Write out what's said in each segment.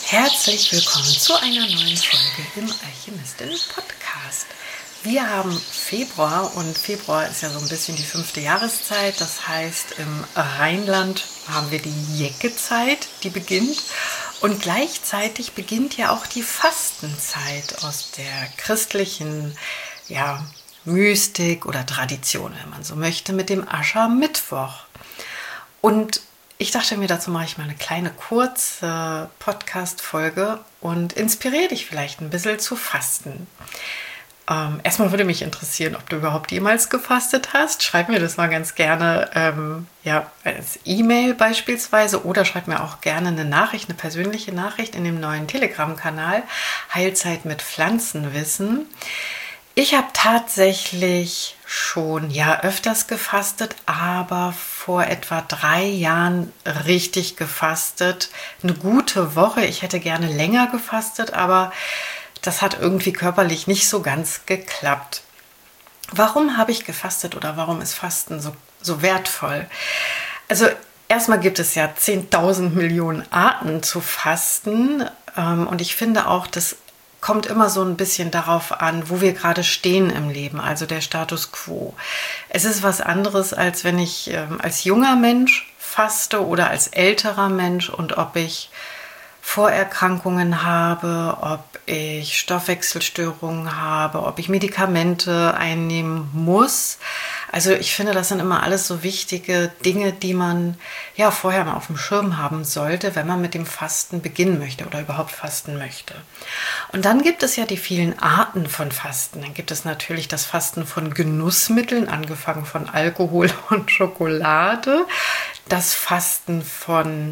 Herzlich willkommen zu einer neuen Folge im Alchemistinnen-Podcast. Wir haben Februar und Februar ist ja so ein bisschen die 5. Jahreszeit. Das heißt, im Rheinland haben wir die Jeckezeit, die beginnt. Und gleichzeitig beginnt ja auch die Fastenzeit aus der christlichen Mystik oder Tradition, wenn man so möchte, mit dem Aschermittwoch. Und ich dachte mir, dazu mache ich mal eine kleine kurze Podcast-Folge und inspiriere dich vielleicht ein bisschen zu fasten. Erstmal würde mich interessieren, ob du überhaupt jemals gefastet hast. Schreib mir das mal ganz gerne als E-Mail beispielsweise oder schreib mir auch gerne eine persönliche Nachricht in dem neuen Telegram-Kanal Heilzeit mit Pflanzenwissen. Ich habe tatsächlich schon öfters gefastet, aber vor etwa 3 Jahren richtig gefastet. Eine gute Woche. Ich hätte gerne länger gefastet, aber das hat irgendwie körperlich nicht so ganz geklappt. Warum habe ich gefastet oder warum ist Fasten so wertvoll? Also erstmal gibt es ja 10.000 Millionen Arten zu fasten und ich finde auch, das kommt immer so ein bisschen darauf an, wo wir gerade stehen im Leben, also der Status quo. Es ist was anderes, als wenn ich als junger Mensch faste oder als älterer Mensch und ob ich Vorerkrankungen habe, ob ich Stoffwechselstörungen habe, ob ich Medikamente einnehmen muss. Also ich finde, das sind immer alles so wichtige Dinge, die man vorher mal auf dem Schirm haben sollte, wenn man mit dem Fasten beginnen möchte oder überhaupt fasten möchte. Und dann gibt es ja die vielen Arten von Fasten. Dann gibt es natürlich das Fasten von Genussmitteln, angefangen von Alkohol und Schokolade, das Fasten von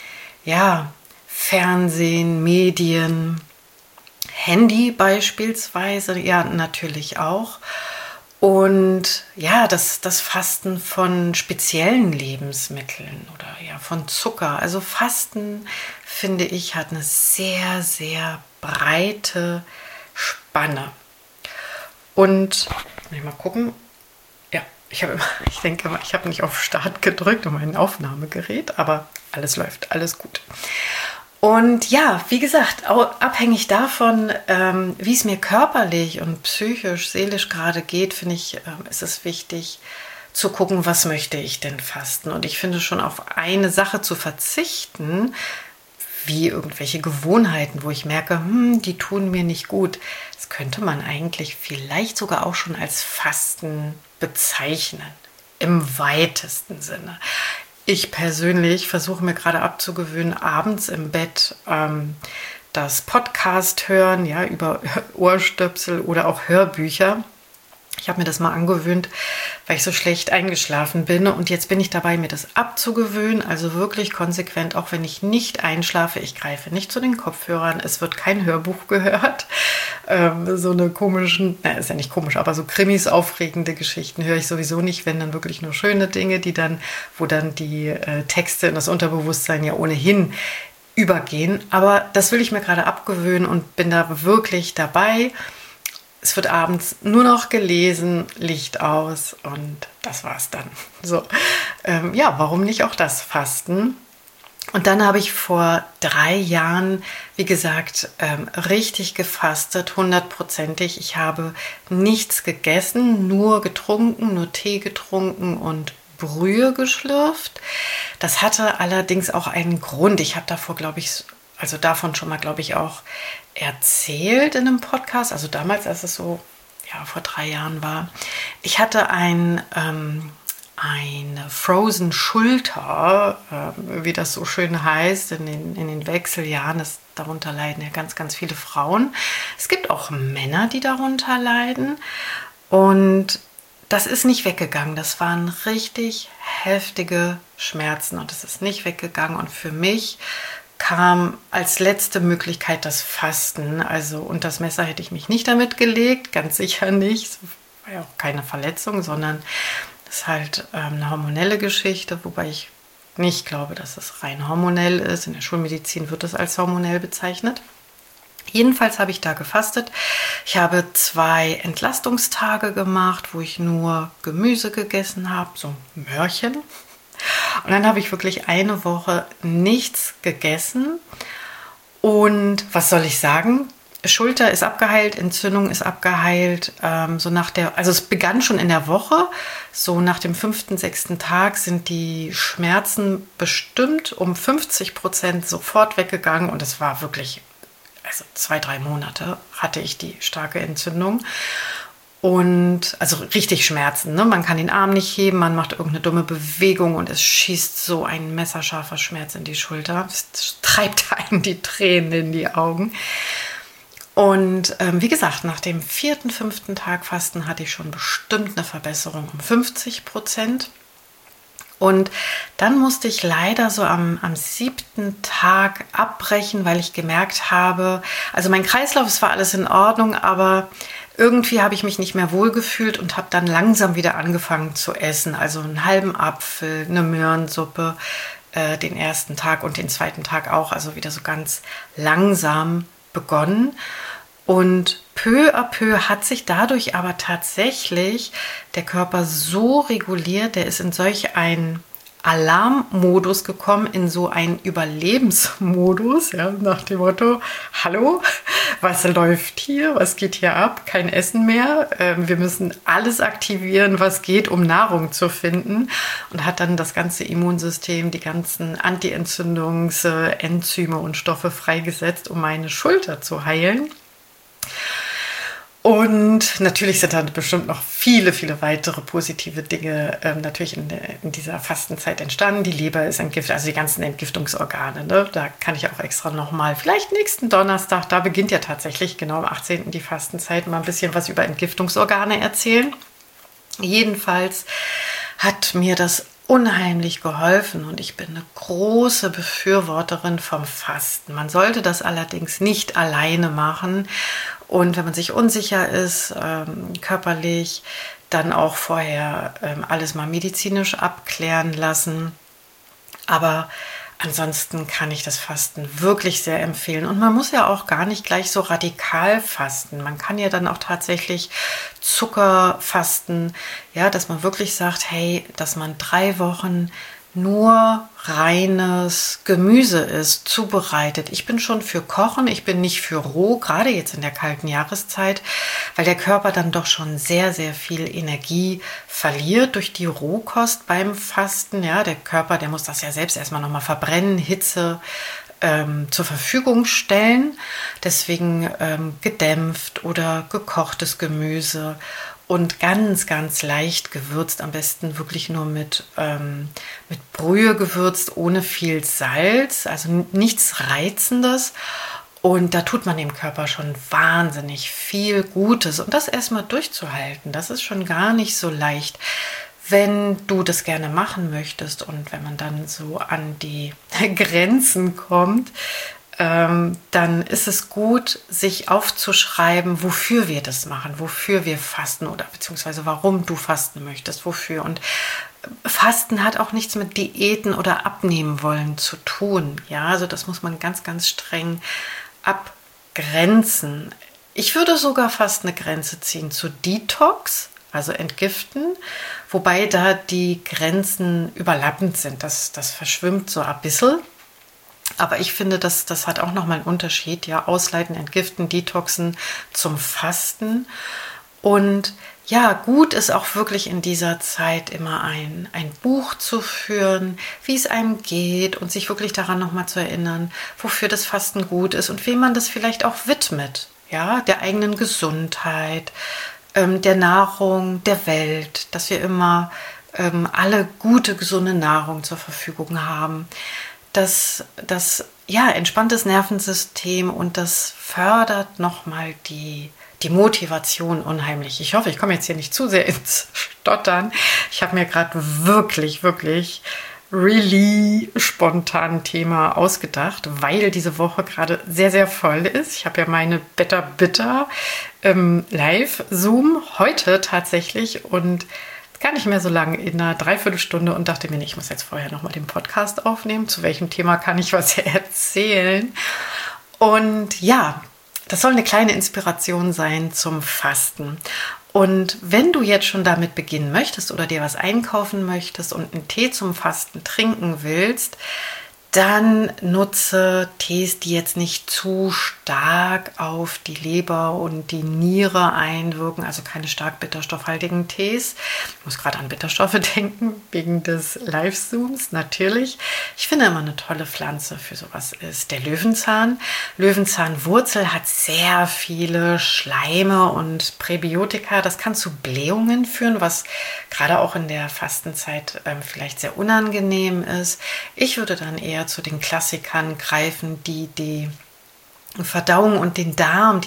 Fernsehen, Medien, Handy beispielsweise, natürlich auch. Und das Fasten von speziellen Lebensmitteln oder von Zucker. Also Fasten, finde ich, hat eine sehr, sehr breite Spanne. Und, mal gucken. Ich denke immer, ich habe nicht auf Start gedrückt, um mein Aufnahmegerät, aber alles läuft, alles gut. Und wie gesagt, abhängig davon, wie es mir körperlich und psychisch, seelisch gerade geht, finde ich, ist es wichtig zu gucken, was möchte ich denn fasten. Und ich finde schon auf eine Sache zu verzichten, wie irgendwelche Gewohnheiten, wo ich merke, die tun mir nicht gut. Das könnte man eigentlich vielleicht sogar auch schon als Fasten bezeichnen, im weitesten Sinne. Ich persönlich versuche mir gerade abzugewöhnen, abends im Bett das Podcast hören, über Ohrstöpsel oder auch Hörbücher. Ich habe mir das mal angewöhnt, weil ich so schlecht eingeschlafen bin. Und jetzt bin ich dabei, mir das abzugewöhnen. Also wirklich konsequent, auch wenn ich nicht einschlafe. Ich greife nicht zu den Kopfhörern. Es wird kein Hörbuch gehört. So eine komischen, ist ja nicht komisch, aber so Krimis, aufregende Geschichten höre ich sowieso nicht, wenn dann wirklich nur schöne Dinge, wo dann die Texte in das Unterbewusstsein ja ohnehin übergehen. Aber das will ich mir gerade abgewöhnen und bin da wirklich dabei. Es wird abends nur noch gelesen, Licht aus und das war's dann. So, warum nicht auch das Fasten? Und dann habe ich vor 3 Jahren, wie gesagt, richtig gefastet, 100%ig. Ich habe nichts gegessen, nur getrunken, nur Tee getrunken und Brühe geschlürft. Das hatte allerdings auch einen Grund. Ich habe davon schon mal, auch erzählt in einem Podcast, also damals, als es so vor 3 Jahren war. Ich hatte eine Frozen Schulter, wie das so schön heißt, in den Wechseljahren. Darunter leiden ja ganz, ganz viele Frauen. Es gibt auch Männer, die darunter leiden. Und das ist nicht weggegangen. Das waren richtig heftige Schmerzen und es ist nicht weggegangen. Und für mich kam als letzte Möglichkeit das Fasten. Also unter das Messer hätte ich mich nicht damit gelegt, ganz sicher nicht. Es war ja auch keine Verletzung, sondern das ist halt eine hormonelle Geschichte, wobei ich nicht glaube, dass es rein hormonell ist. In der Schulmedizin wird es als hormonell bezeichnet. Jedenfalls habe ich da gefastet. Ich habe 2 Entlastungstage gemacht, wo ich nur Gemüse gegessen habe, so Möhrchen. Und dann habe ich wirklich eine Woche nichts gegessen Und was soll ich sagen? Schulter ist abgeheilt, Entzündung ist abgeheilt. Also es begann schon in der Woche. So nach dem 5., 6. Tag sind die Schmerzen bestimmt um 50% sofort weggegangen. Und es war wirklich, also 2, 3 Monate hatte ich die starke Entzündung. Und also richtig Schmerzen. Ne? Man kann den Arm nicht heben, man macht irgendeine dumme Bewegung und es schießt so ein messerscharfer Schmerz in die Schulter. Es treibt einen die Tränen in die Augen. Und wie gesagt, nach dem 4., 5. Tag Fasten hatte ich schon bestimmt eine Verbesserung um 50%. Und dann musste ich leider so am 7. Tag abbrechen, weil ich gemerkt habe, also mein Kreislauf, es war alles in Ordnung, aber irgendwie habe ich mich nicht mehr wohlgefühlt und habe dann langsam wieder angefangen zu essen. Also einen halben Apfel, eine Möhrensuppe, den 1. Tag und den 2. Tag auch, also wieder so ganz langsam begonnen. Und peu à peu hat sich dadurch aber tatsächlich der Körper so reguliert, der ist in solch einen Alarmmodus gekommen, in so einen Überlebensmodus, ja, nach dem Motto, hallo, was läuft hier, was geht hier ab, kein Essen mehr, wir müssen alles aktivieren, was geht, um Nahrung zu finden, und hat dann das ganze Immunsystem, die ganzen Anti-Entzündungs-Enzyme und Stoffe freigesetzt, um meine Schulter zu heilen. Und natürlich sind dann bestimmt noch viele, viele weitere positive Dinge natürlich in dieser Fastenzeit entstanden. Die Leber ist entgiftet, also die ganzen Entgiftungsorgane. Ne? Da kann ich auch extra nochmal, vielleicht nächsten Donnerstag, da beginnt ja tatsächlich genau am 18. die Fastenzeit, mal ein bisschen was über Entgiftungsorgane erzählen. Jedenfalls hat mir das unheimlich geholfen und ich bin eine große Befürworterin vom Fasten. Man sollte das allerdings nicht alleine machen und wenn man sich unsicher ist, körperlich, dann auch vorher alles mal medizinisch abklären lassen. Aber ansonsten kann ich das Fasten wirklich sehr empfehlen. Und man muss ja auch gar nicht gleich so radikal fasten. Man kann ja dann auch tatsächlich Zucker fasten, ja, dass man wirklich sagt, hey, dass man 3 Wochen nur reines Gemüse ist, zubereitet. Ich bin schon für Kochen, ich bin nicht für roh, gerade jetzt in der kalten Jahreszeit, weil der Körper dann doch schon sehr, sehr viel Energie verliert durch die Rohkost beim Fasten. Ja, der Körper, der muss das ja selbst erstmal nochmal verbrennen, Hitze zur Verfügung stellen. Deswegen gedämpft oder gekochtes Gemüse. Und ganz, ganz leicht gewürzt, am besten wirklich nur mit Brühe gewürzt, ohne viel Salz, also nichts Reizendes. Und da tut man dem Körper schon wahnsinnig viel Gutes. Und das erstmal durchzuhalten, das ist schon gar nicht so leicht, wenn du das gerne machen möchtest. Und wenn man dann so an die Grenzen kommt, dann ist es gut, sich aufzuschreiben, wofür wir das machen, wofür wir fasten oder beziehungsweise warum du fasten möchtest, wofür. Und Fasten hat auch nichts mit Diäten oder Abnehmen wollen zu tun. Ja, also das muss man ganz, ganz streng abgrenzen. Ich würde sogar fast eine Grenze ziehen zu Detox, also Entgiften, wobei da die Grenzen überlappend sind. Das verschwimmt so ein bisschen. Aber ich finde, das hat auch nochmal einen Unterschied. Ja, Ausleiten, Entgiften, Detoxen zum Fasten. Und ja, gut ist auch wirklich in dieser Zeit immer ein Buch zu führen, wie es einem geht und sich wirklich daran nochmal zu erinnern, wofür das Fasten gut ist und wem man das vielleicht auch widmet. Ja, der eigenen Gesundheit, der Nahrung, der Welt, dass wir immer alle gute, gesunde Nahrung zur Verfügung haben. Das entspanntes Nervensystem und das fördert nochmal die Motivation unheimlich. Ich hoffe, ich komme jetzt hier nicht zu sehr ins Stottern. Ich habe mir gerade wirklich, wirklich really spontan ein Thema ausgedacht, weil diese Woche gerade sehr, sehr voll ist. Ich habe ja meine Better Bitter Live-Zoom heute tatsächlich und gar nicht mehr so lange, in einer Dreiviertelstunde, und dachte mir, ich muss jetzt vorher nochmal den Podcast aufnehmen. Zu welchem Thema kann ich was erzählen? Und ja, das soll eine kleine Inspiration sein zum Fasten. Und wenn du jetzt schon damit beginnen möchtest oder dir was einkaufen möchtest und einen Tee zum Fasten trinken willst, Dann nutze Tees, die jetzt nicht zu stark auf die Leber und die Niere einwirken, also keine stark bitterstoffhaltigen Tees. Ich muss gerade an Bitterstoffe denken, wegen des Live-Zooms natürlich. Ich finde immer eine tolle Pflanze für sowas ist der Löwenzahn. Löwenzahnwurzel hat sehr viele Schleime und Präbiotika. Das kann zu Blähungen führen, was gerade auch in der Fastenzeit vielleicht sehr unangenehm ist. Ich würde dann eher zu den Klassikern greifen, die die Verdauung und den Darm,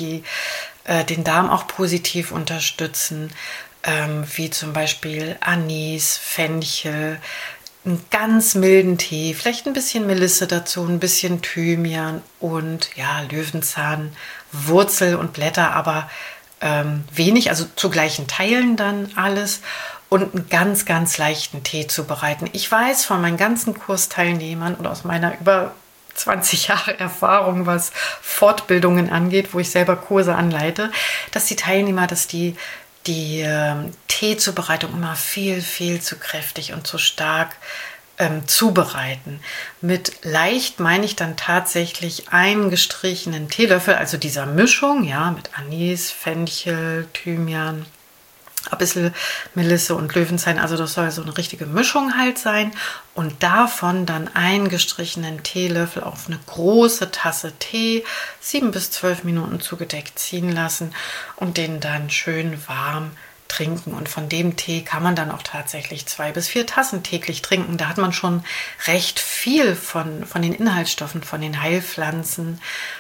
den Darm auch positiv unterstützen, wie zum Beispiel Anis, Fenchel, einen ganz milden Tee, vielleicht ein bisschen Melisse dazu, ein bisschen Thymian und ja, Löwenzahn, Wurzel und Blätter, aber wenig, also zu gleichen Teilen dann alles. Und einen ganz, ganz leichten Tee zubereiten. Ich weiß von meinen ganzen Kursteilnehmern und aus meiner über 20 Jahre Erfahrung, was Fortbildungen angeht, wo ich selber Kurse anleite, dass die Teilnehmer, dass die Teezubereitung immer viel, viel zu kräftig und zu stark zubereiten. Mit leicht meine ich dann tatsächlich einen gestrichenen Teelöffel, also dieser Mischung, ja, mit Anis, Fenchel, Thymian, ein bisschen Melisse und Löwenzahn, also das soll so eine richtige Mischung halt sein und davon dann einen gestrichenen Teelöffel auf eine große Tasse Tee 7 bis 12 Minuten zugedeckt ziehen lassen und den dann schön warm trinken. Und von dem Tee kann man dann auch tatsächlich 2 bis 4 Tassen täglich trinken. Da hat man schon recht viel von den Inhaltsstoffen, von den Heilpflanzen,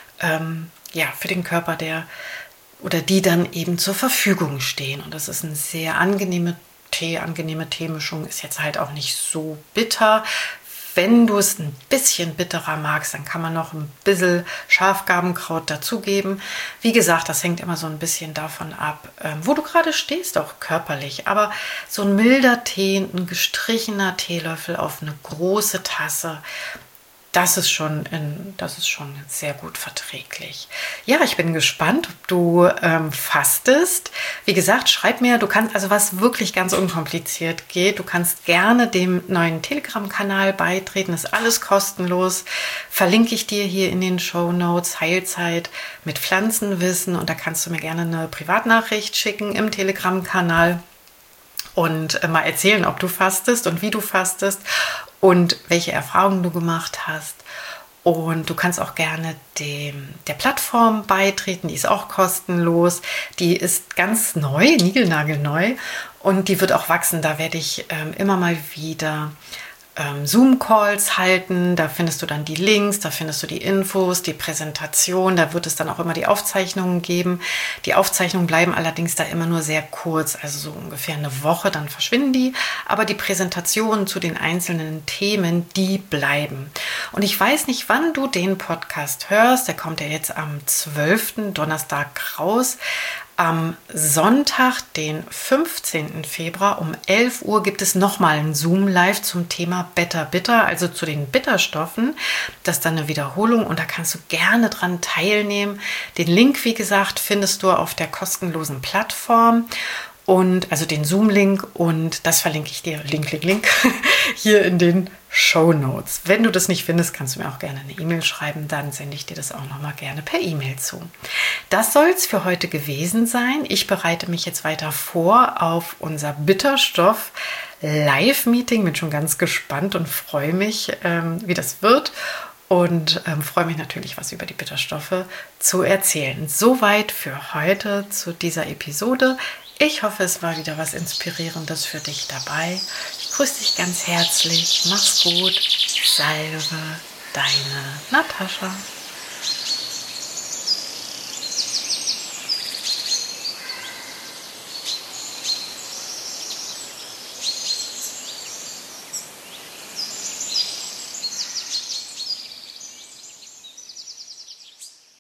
für den Körper, die dann eben zur Verfügung stehen. Und das ist eine sehr angenehme Teemischung, ist jetzt halt auch nicht so bitter. Wenn du es ein bisschen bitterer magst, dann kann man noch ein bisschen Schafgarbenkraut dazugeben. Wie gesagt, das hängt immer so ein bisschen davon ab, wo du gerade stehst, auch körperlich. Aber so ein milder Tee, ein gestrichener Teelöffel auf eine große Tasse, das ist schon sehr gut verträglich. Ja, ich bin gespannt, ob du fastest. Wie gesagt, schreib mir, du kannst, also was wirklich ganz unkompliziert geht, du kannst gerne dem neuen Telegram-Kanal beitreten, ist alles kostenlos. Verlinke ich dir hier in den Shownotes, Heilzeit mit Pflanzenwissen, und da kannst du mir gerne eine Privatnachricht schicken im Telegram-Kanal und mal erzählen, ob du fastest und wie du fastest und welche Erfahrungen du gemacht hast. Und du kannst auch gerne der Plattform beitreten, die ist auch kostenlos. Die ist ganz neu, niegelnagelneu, und die wird auch wachsen. Da werde ich immer mal wieder Zoom-Calls halten, da findest du dann die Links, da findest du die Infos, die Präsentation, da wird es dann auch immer die Aufzeichnungen geben. Die Aufzeichnungen bleiben allerdings da immer nur sehr kurz, also so ungefähr eine Woche, dann verschwinden die, aber die Präsentationen zu den einzelnen Themen, die bleiben. Und ich weiß nicht, wann du den Podcast hörst, der kommt ja jetzt am 12. Donnerstag raus. Am Sonntag, den 15. Februar um 11 Uhr gibt es nochmal ein Zoom-Live zum Thema Better Bitter, also zu den Bitterstoffen. Das ist dann eine Wiederholung und da kannst du gerne dran teilnehmen. Den Link, wie gesagt, findest du auf der kostenlosen Plattform. Und also den Zoom-Link, und das verlinke ich dir, Link, hier in den Shownotes. Wenn du das nicht findest, kannst du mir auch gerne eine E-Mail schreiben, dann sende ich dir das auch nochmal gerne per E-Mail zu. Das soll es für heute gewesen sein. Ich bereite mich jetzt weiter vor auf unser Bitterstoff Live-Meeting. Bin schon ganz gespannt und freue mich, wie das wird. Und freue mich natürlich, was über die Bitterstoffe zu erzählen. Soweit für heute zu dieser Episode. Ich hoffe, es war wieder was Inspirierendes für dich dabei. Ich grüße dich ganz herzlich. Mach's gut. Salve, deine Natascha.